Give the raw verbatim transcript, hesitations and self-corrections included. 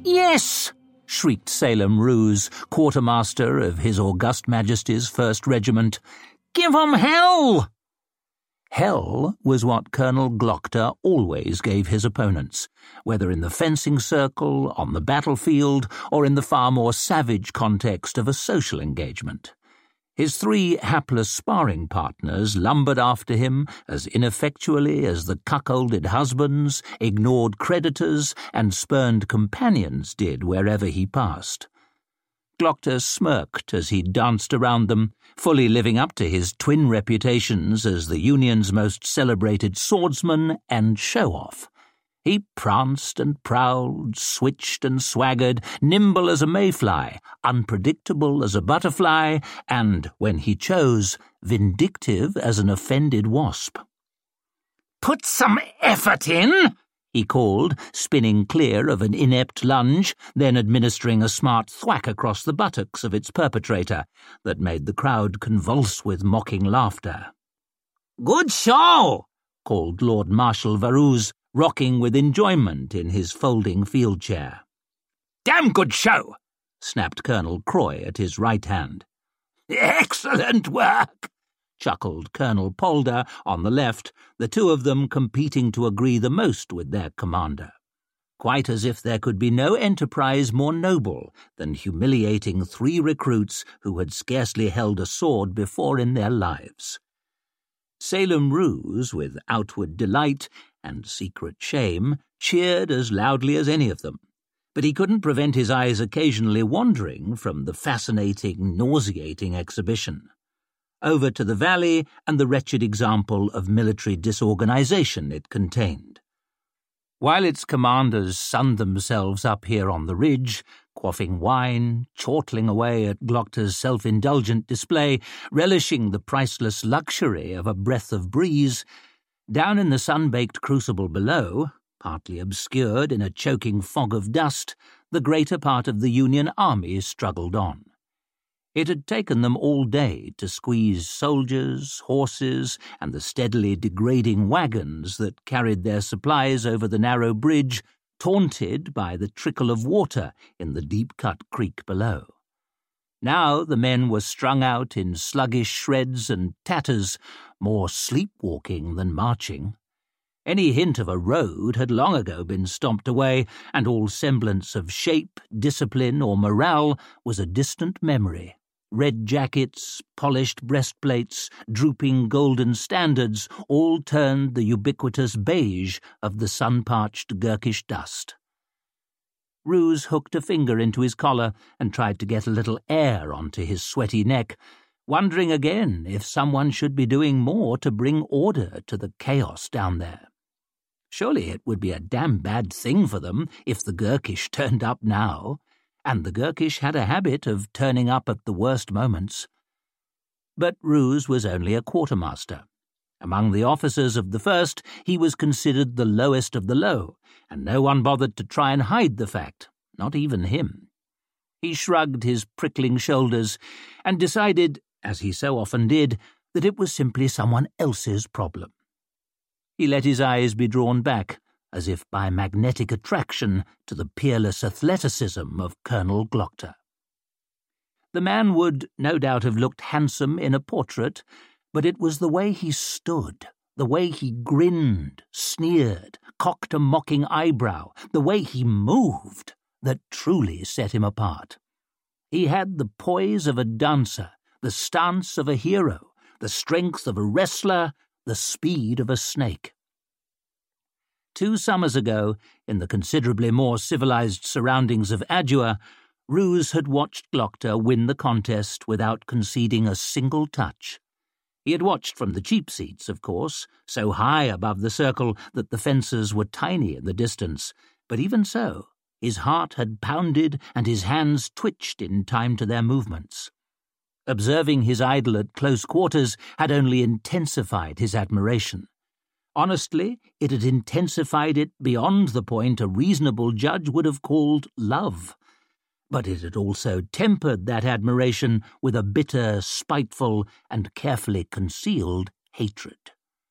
"Yes!" shrieked Salem Roos, quartermaster of His August Majesty's First Regiment. "Give 'em hell!" Hell was what Colonel Glockter always gave his opponents, whether in the fencing circle, on the battlefield, or in the far more savage context of a social engagement. His three hapless sparring partners lumbered after him as ineffectually as the cuckolded husbands, ignored creditors, and spurned companions did wherever he passed. Glockter smirked as he danced around them, fully living up to his twin reputations as the Union's most celebrated swordsman and show-off. He pranced and prowled, switched and swaggered, nimble as a mayfly, unpredictable as a butterfly, and, when he chose, vindictive as an offended wasp. "Put some effort in!" he called, spinning clear of an inept lunge, then administering a smart thwack across the buttocks of its perpetrator that made the crowd convulse with mocking laughter. "Good show!" called Lord Marshal Varouz, rocking with enjoyment in his folding field chair. "Damn good show!" snapped Colonel Croy at his right hand. "Excellent work!" chuckled Colonel Polder on the left, the two of them competing to agree the most with their commander. Quite as if there could be no enterprise more noble than humiliating three recruits who had scarcely held a sword before in their lives. Salem Roos, with outward delight and secret shame, cheered as loudly as any of them, but he couldn't prevent his eyes occasionally wandering from the fascinating, nauseating exhibition over to the valley and the wretched example of military disorganization it contained. While its commanders sunned themselves up here on the ridge, quaffing wine, chortling away at Glockter's self-indulgent display, relishing the priceless luxury of a breath of breeze, down in the sun-baked crucible below, partly obscured in a choking fog of dust, the greater part of the Union army struggled on. It had taken them all day to squeeze soldiers, horses, and the steadily degrading wagons that carried their supplies over the narrow bridge, taunted by the trickle of water in the deep-cut creek below. Now the men were strung out in sluggish shreds and tatters, more sleepwalking than marching. Any hint of a road had long ago been stomped away, and all semblance of shape, discipline, or morale was a distant memory. Red jackets, polished breastplates, drooping golden standards all turned the ubiquitous beige of the sun-parched Gurkish dust. Roos hooked a finger into his collar and tried to get a little air onto his sweaty neck, wondering again if someone should be doing more to bring order to the chaos down there. Surely it would be a damn bad thing for them if the Gurkish turned up now, and the Gurkish had a habit of turning up at the worst moments. But Roos was only a quartermaster. Among the officers of the first, he was considered the lowest of the low, and no one bothered to try and hide the fact, not even him. He shrugged his prickling shoulders and decided, as he so often did, that it was simply someone else's problem. He let his eyes be drawn back, as if by magnetic attraction, to the peerless athleticism of Colonel Glockter. The man would no doubt have looked handsome in a portrait, but it was the way he stood, the way he grinned, sneered, cocked a mocking eyebrow, the way he moved, that truly set him apart. He had the poise of a dancer, the stance of a hero, the strength of a wrestler, the speed of a snake. Two summers ago, in the considerably more civilized surroundings of Adua, Roos had watched Glockter win the contest without conceding a single touch. He had watched from the cheap seats, of course, so high above the circle that the fences were tiny in the distance, but even so, his heart had pounded and his hands twitched in time to their movements. Observing his idol at close quarters had only intensified his admiration. Honestly, it had intensified it beyond the point a reasonable judge would have called love. But it had also tempered that admiration with a bitter, spiteful, and carefully concealed hatred.